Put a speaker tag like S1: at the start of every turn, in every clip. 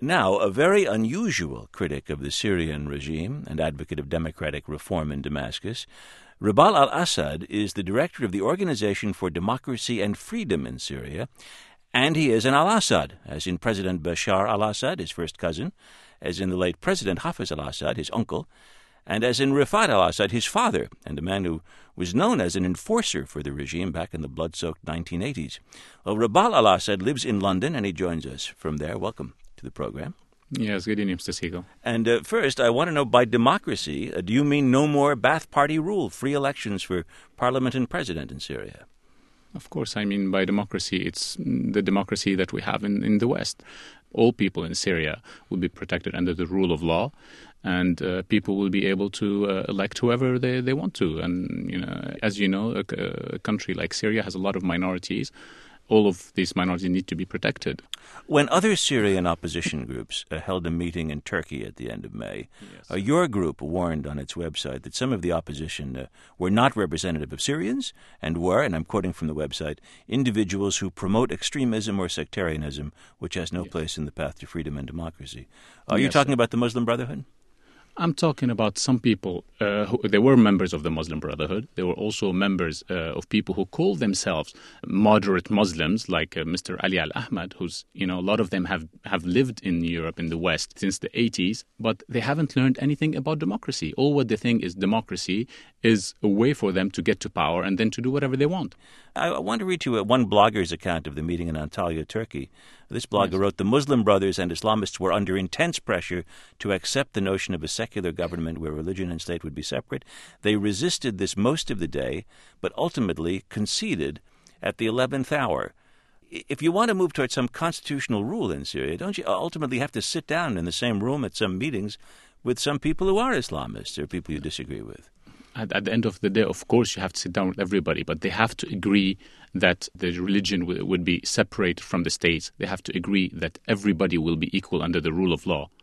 S1: Now, a very unusual critic of the Syrian regime and advocate of democratic reform in Damascus, Rabal al-Assad is the director of the Organization for Democracy and Freedom in Syria, and he is an al-Assad, as in President Bashar al-Assad, his first cousin, as in the late President Hafez al-Assad, his uncle, and as in Rifat al-Assad, his father, and a man who was known as an enforcer for the regime back in the blood-soaked 1980s. Well, Rabal al-Assad lives in London, and he joins us from there. Welcome to the program.
S2: Yes, good evening, Mr. Siegel.
S1: And first, I want to know, by democracy, do you mean no more Ba'ath Party rule, free elections for parliament and president in Syria?
S2: Of course, I mean by democracy, it's the democracy that we have in the West. All people in Syria will be protected under the rule of law, and people will be able to elect whoever they want to. And, as you know, a country like Syria has a lot of minorities. All of these minorities need to be protected.
S1: When other Syrian opposition groups held a meeting in Turkey at the end of May,
S2: Yes.
S1: Your group warned on its website that some of the opposition were not representative of Syrians and were, and I'm quoting from the website, individuals who promote extremism or sectarianism, which has no place in the path to freedom and democracy. Are you talking about the Muslim Brotherhood?
S2: I'm talking about some people they were members of the Muslim Brotherhood. They were also members of people who call themselves moderate Muslims, like Mr. Ali Al-Ahmad, who's, a lot of them have lived in Europe, in the West, since the 80s, but they haven't learned anything about democracy. All what they think is democracy is a way for them to get to power and then to do whatever they want.
S1: I want to read you one blogger's account of the meeting in Antalya, Turkey. This blogger wrote, "The Muslim Brothers and Islamists were under intense pressure to accept the notion of a secular government where religion and state would be separate. They resisted this most of the day, but ultimately conceded at the 11th hour." If you want to move towards some constitutional rule in Syria, don't you ultimately have to sit down in the same room at some meetings with some people who are Islamists or people you disagree with?
S2: At the end of the day, of course, you have to sit down with everybody, but they have to agree that the religion would be separate from the state. They have to agree that everybody will be equal under the rule of law.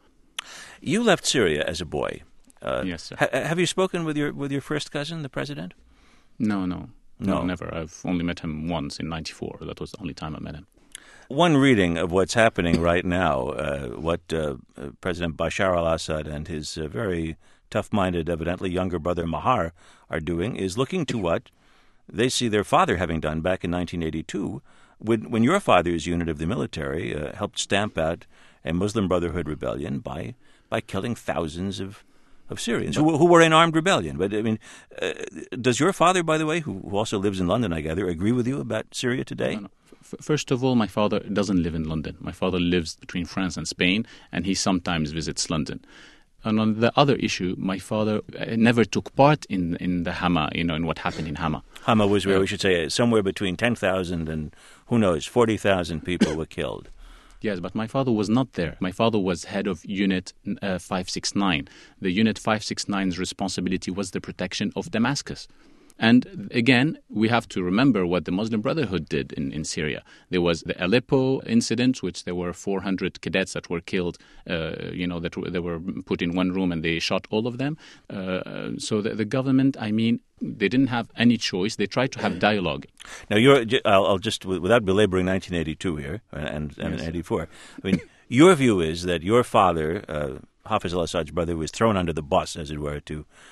S1: You left Syria as a boy.
S2: Yes, sir.
S1: Have you spoken with your first cousin, the president?
S2: No, never. I've only met him once in '94. That was the only time I met him.
S1: One reading of what's happening right now, what President Bashar al-Assad and his very tough-minded, evidently younger brother Mahar are doing, is looking to what they see their father having done back in 1982, when your father's unit of the military helped stamp out a Muslim Brotherhood rebellion by killing thousands of Syrians who were in armed rebellion. But, I mean, does your father, by the way, who also lives in London, I gather, agree with you about Syria today?
S2: No. First of all, my father doesn't live in London. My father lives between France and Spain, and he sometimes visits London. And on the other issue, my father never took part in the Hama, in what happened in Hama.
S1: Hama was where we should say somewhere between 10,000 and, 40,000 people were killed.
S2: Yes, but my father was not there. My father was head of Unit 569. The Unit 569's responsibility was the protection of Damascus. And again, we have to remember what the Muslim Brotherhood did in Syria. There was the Aleppo incident, which there were 400 cadets that were killed, that they were put in one room and they shot all of them. So the government, they didn't have any choice. They tried to have dialogue.
S1: Now, I'll just, without belaboring 1982 here and
S2: Yes.
S1: 84, your view is that your father, Hafez al-Assad's brother, was thrown under the bus, as it were,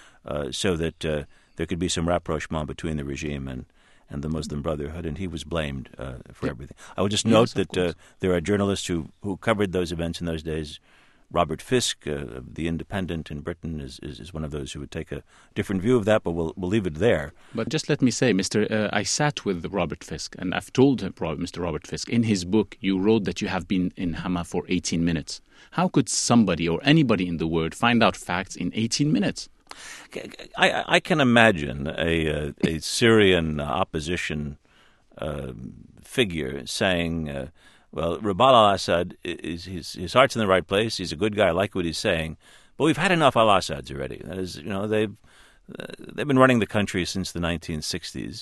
S1: so that there could be some rapprochement between the regime and the Muslim Brotherhood, and he was blamed for everything. I would just note that there are journalists who covered those events in those days. Robert Fisk, of The Independent in Britain, is one of those who would take a different view of that, but we'll leave it there.
S2: But just let me say, I sat with Robert Fisk, and I've told Mr. Robert Fisk, in his book, you wrote that you have been in Hama for 18 minutes. How could somebody or anybody in the world find out facts in 18 minutes?
S1: I can imagine a Syrian opposition figure saying, well, Rabal al-Assad, his heart's in the right place. He's a good guy. I like what he's saying. But we've had enough al-Assads already. That is, they've been running the country since the 1960s.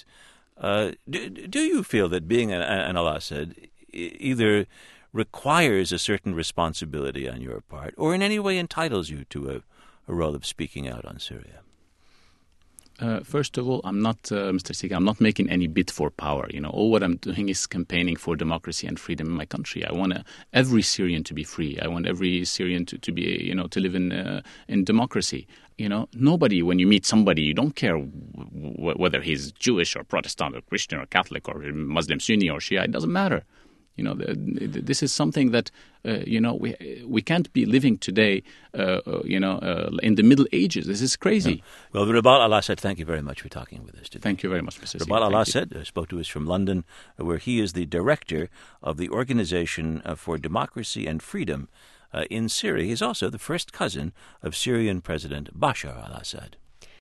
S1: Do you feel that being an al-Assad either requires a certain responsibility on your part or in any way entitles you to a role of speaking out on Syria?
S2: First of all, I'm not, Mr. Sika, I'm not making any bid for power. All what I'm doing is campaigning for democracy and freedom in my country. I want every Syrian to be free. I want every Syrian to be, to live in democracy. Nobody, when you meet somebody, you don't care whether he's Jewish or Protestant or Christian or Catholic or Muslim, Sunni or Shia. It doesn't matter. This is something that, we can't be living today, in the Middle Ages. This is crazy.
S1: Well, Ribal Al-Assad, thank you very much for talking with us today.
S2: Thank you very much, Mr.
S1: Ribal Al-Assad spoke to us from London, where he is the director of the Organization for Democracy and Freedom in Syria. He's also the first cousin of Syrian President Bashar al-Assad.